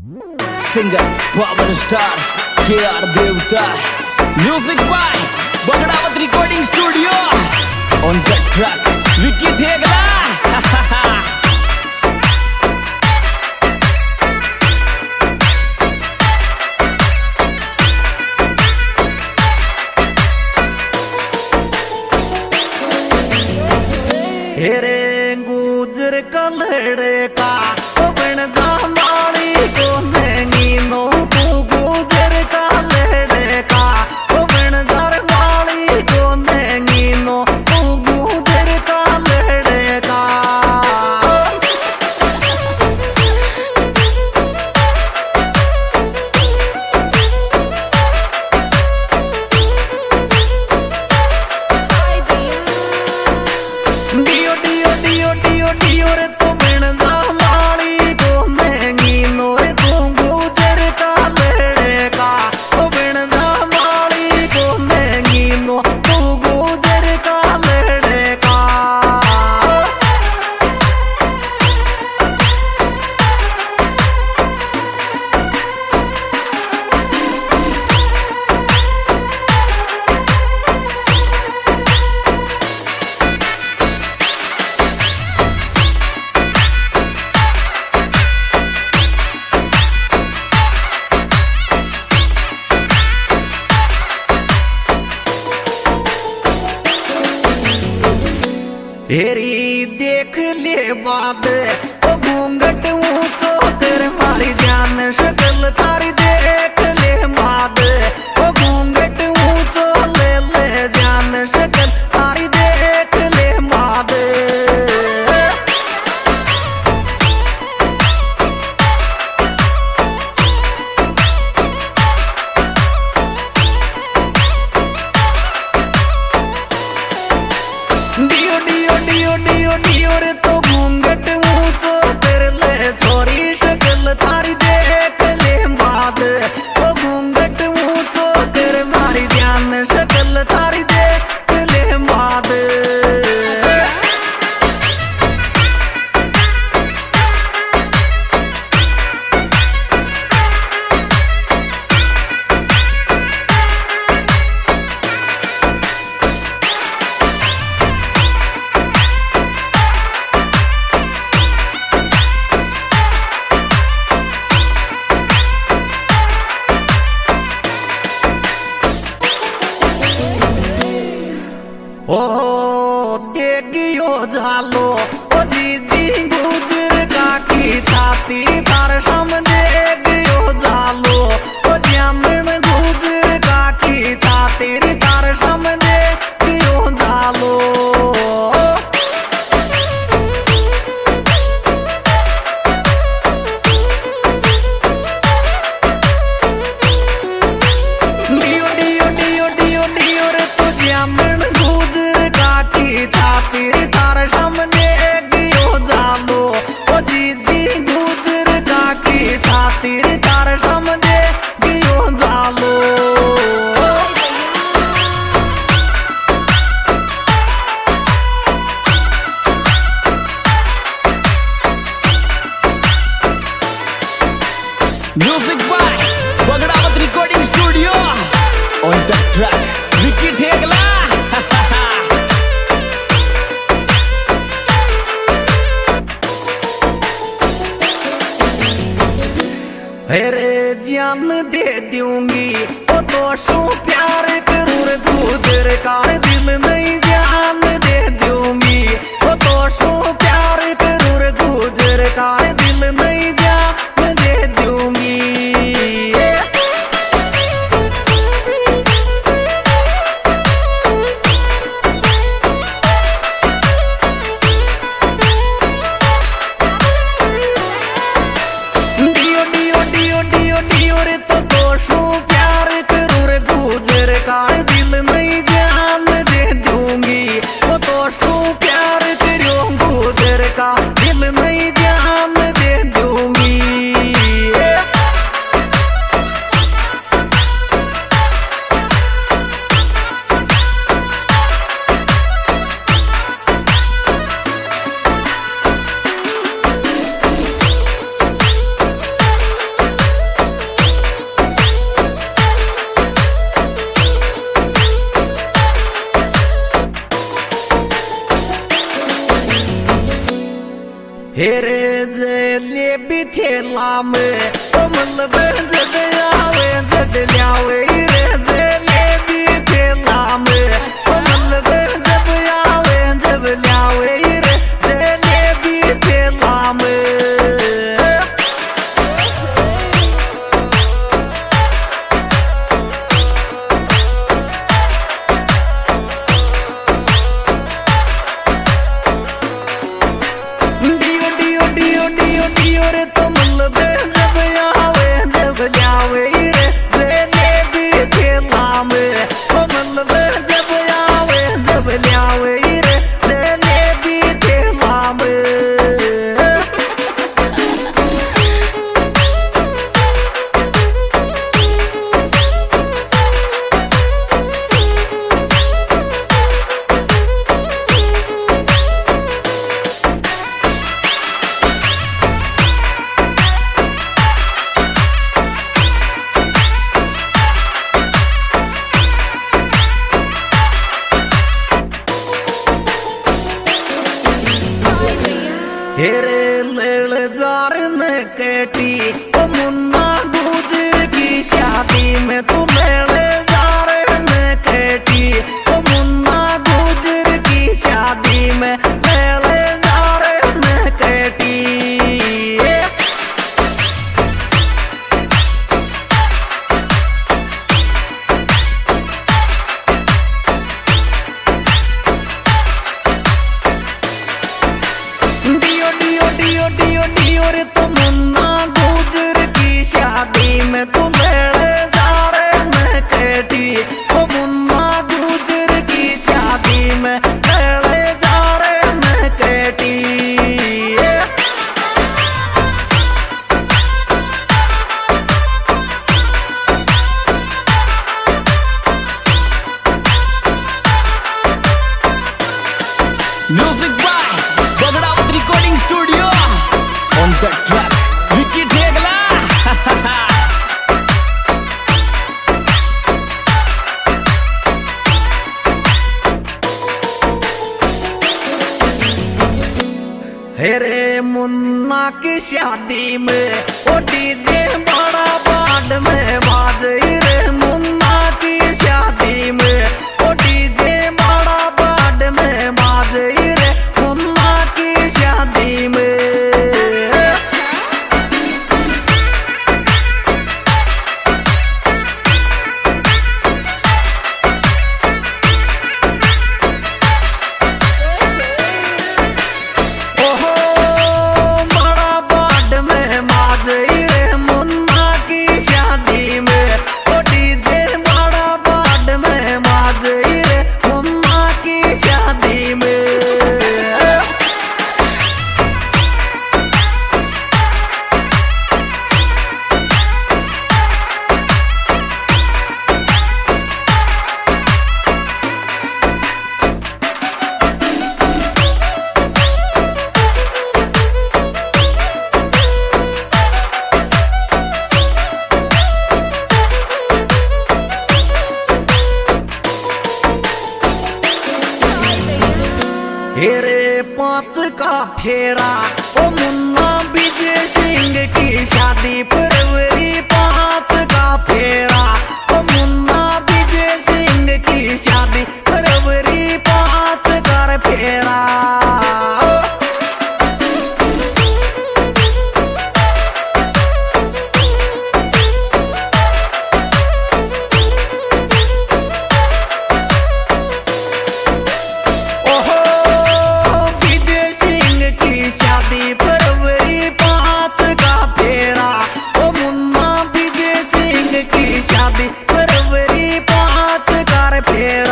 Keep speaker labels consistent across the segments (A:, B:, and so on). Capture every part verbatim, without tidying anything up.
A: Singer power star K R Devta, music by Bagdawat recording studio, on the track Vicky Thegla.
B: हेरे गुजर कलड़े का बन जामाड़ी को नेंगी नो तू गुजर कलड़े का बन जामाड़ी को नेंगी नो तू गुजर कलड़े का। डियो डियो डियो डियो डियो रे तो बिन जामाड़ी को महंगी नो रे तू गुजर का लड़े का ओ बिन जामाड़ी को महंगी नो तू गुजर का लड़े का। हेरी देख ले बाद ओ घूंघट ऊंचो कर मारी जान शक्ल तारी देख ले बाद ओ घूंघट ऊंचो ले ले जान शक्ल तारी देख ले बाद। डियो डियो डियो डियो डियो रे तो घूंघट ऊंचो कर ले छोरी शक्ल तारी देख ले बाद ओ घूंघट ऊंचो कर मारी जान शक्ल तारी देख ले बाद। ओ देगियो झालो ओ जीजी गुजर काकी छाती तार सम देगियो झालो ओ जामन गुजर काकी छाती तार सम देगियो झालो। डियो डियो डियो डियो डियो रे तो जामन छाती तार सामने गियो जालो ओ जीजी गुजर काकी छाती तार सामने गियो जालो।
A: Music by Bagdawat recording studio, on the track Vicky Thegla.
B: हेरे जान दे दूंगी ओ तो शो प्यार करूँ रे गुजर का दिल नहीं जान दे दूंगी ओ तो शो प्यार करूँ रे गुजर का दिल नहीं जान दे दूंगी। डियो डियो डियो डियो डियो रे तो दोषों प्यार करूँ रे गुजर का दिल नहीं जान दे दूंगी वो दोषों प्यार करूँ गुजर का दिल नहीं जान दे दूंगी। लाम ओ मतलब जद आवे जद ल्यावे रे जलेबी थे लाम ओ मतलब जब आवे जब ल्यावे रे जलेबी थे लाम हेरे लड़ जार न कटी ओ मुन्ना गुजर की शादी में तू लड़ जार न कटी ओ मुन्ना गुजर की शादी में लड़ जार न कटी तो मुन्ना गुजर की शादी में तू लड़ जार न कटी ओ मुन्ना गुजर की शादी में लड़ जार न कटी
A: music by Bagdawat recording studio on the track Vicky Thegla
B: हेरे मुन्ना की शादी में ओ डीजे बड़ा बाड में बाज रे मुन्ना की शादी में ओ डीजे बड़ा बाड में बाज रे मुन्ना की शादी में हेरे पांच का फेरा ओ मुन्ना विजय सिंह की शादी फरवरी पांच का फेरा ओ मुन्ना विजय सिंह की शादी फरवरी पांच का फेरा शादी फरवरी पांच का फेरा ओ मुन्ना विजय सिंह की शादी फरवरी पांच का फेरा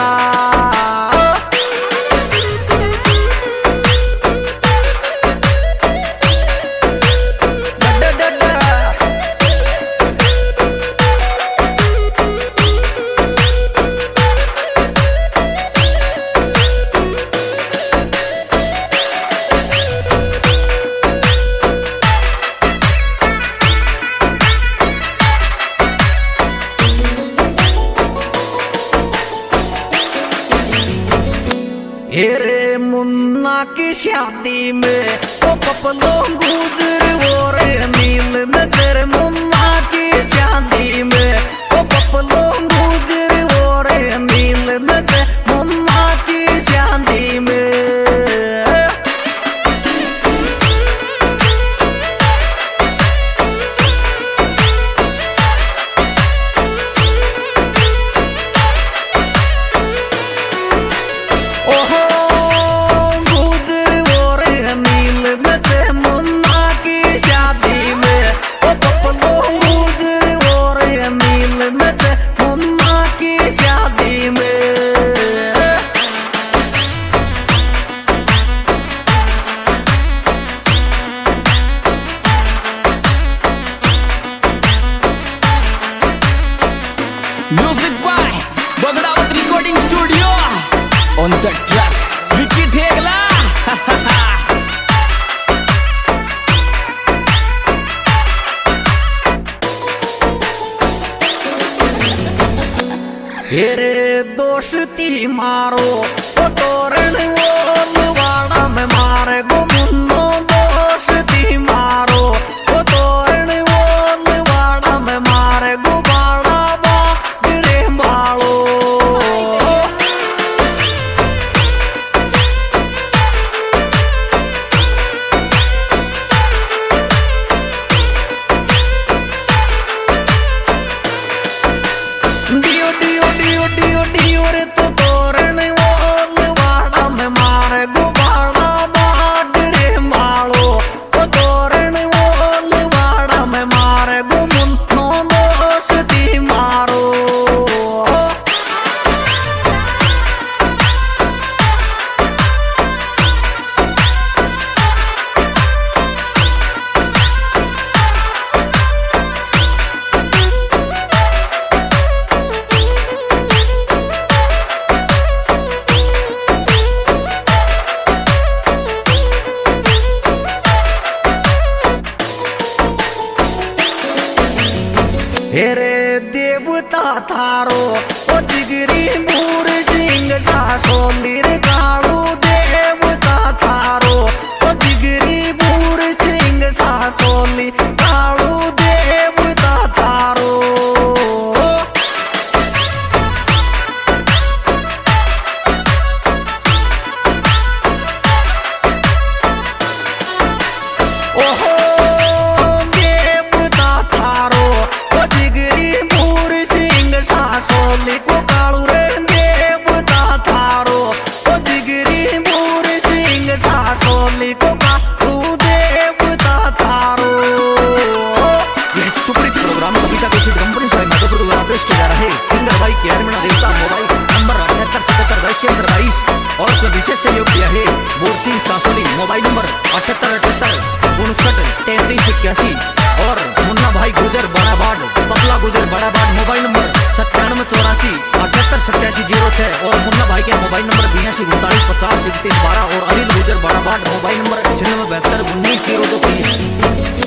B: हेरे मुन्ना की शादी में ओ पपलो गुजर और नील नजर
A: Music by Bagdawat Recording Studio. On the track, Vicky Thegla.
B: हेरे दोस्ती मारो ओ तोरण वो वाड़ा में मारे गो मुन्नो दोस्ती मारो ओ तोरण वो वाड़ा में मारे गो बाड़ा बागरे मालो डियो डियो डियो डियो डियो रे तो तोरण वो वाड़ा में मारे गो बाड़ा बागरे मालो ओ तोरण वो वाड़ा में मारे गो मुन्नो दोस्ती मारो हेरे देवता थारो ओ जिगरी मूर सिंह सासो नीर काड़ू देवता थारो ओ जिगरी मूर सिंह सासो नी काड़ू देवता थारो ओहो देवता थारो ओ जिगरी मूर सिंह सासोली को कालू रे देवता थारो ओ जिगरी मूर सिंह सासोली को कालू देवता थारो। यह superhit program Kavita KC company से मधुपुर द्वारा पेश किया जा रहा है। सिंगर भाई के अरविंद देवता मोबाइल नंबर अठहत्तर सतहत्तर दस बाईस और उसमें विशेष सहयोग किया है बोर सिंह सासोली मोबाइल नंबर अठहत्तर अठहत्तर उनसठ तैतीस इक्यासी और मुन्ना भाई गुजर बड़ाबाड़ पपला गुजर बड़ाबाड़ मोबाइल नंबर सत्तानवे चौरासी अठहत्तर सत्तासी जीरो छह और मुन्ना भाई के मोबाइल नंबर बयासी उनतालीस पचास इकतीस बारह और अनिल गुजर बड़ाबाड़ मोबाइल नंबर छियानवे बहत्तर उन्नीस जीरो दो तीस।